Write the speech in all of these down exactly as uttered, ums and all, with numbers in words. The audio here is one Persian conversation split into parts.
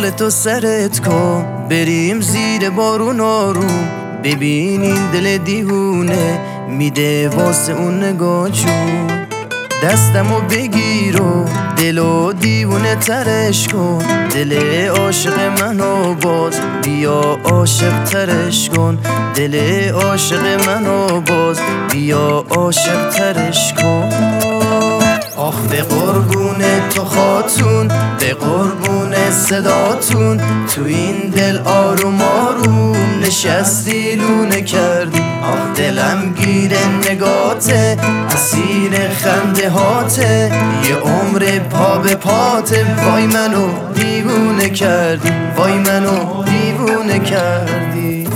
بال تو سرت کن بریم زیر بارون آروم، ببینین دل دیوونه میده واسه اون نگاه جون. دستمو بگیر و دلو دیوونه ترش کن، دل عاشق منو باز بیا عاشق ترش کن، دل عاشق منو باز بیا عاشق ترش کن. آخ به قربون تو خاتون، به قربون صداتون، تو این دل آروم آروم نشستی لونه کردی. آخ دلم گیره نگاته، اسیر خنده هاته، یه عمر پا به پاته. وای منو دیوونه کردی، وای منو دیوونه کردی.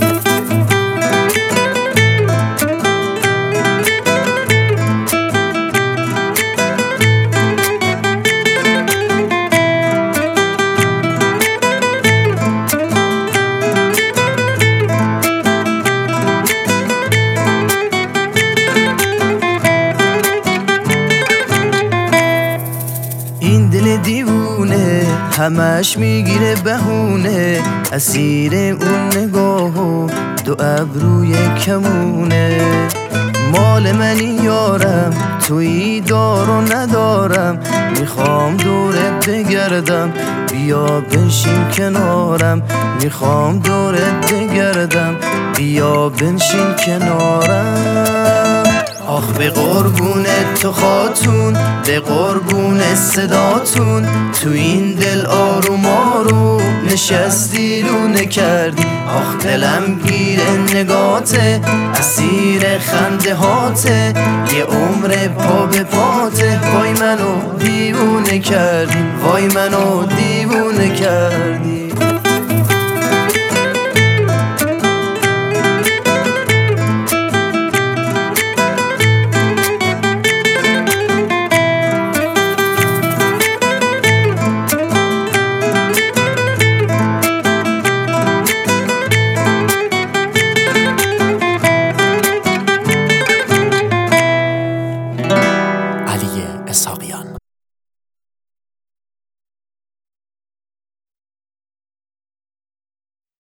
این دل دیوونه همش میگیره بهونه، اسیر اون نگاه و دو ابروی کمونه. مال منی یارم تویی دار و ندارم، میخوام دورت بگردم بیا بنشین کنارم، میخوام دورت بگردم بیا بنشین کنارم. آخ به قربون تو خاتون، به قربون صداتون، تو این دل آروم آروم نشستی لونه کردی. آخ دلم گیره نگاته، اسیر خنده هاته، یه عمر پا به پاته. وای منو دیوونه کردی، وای منو دیوونه کردی.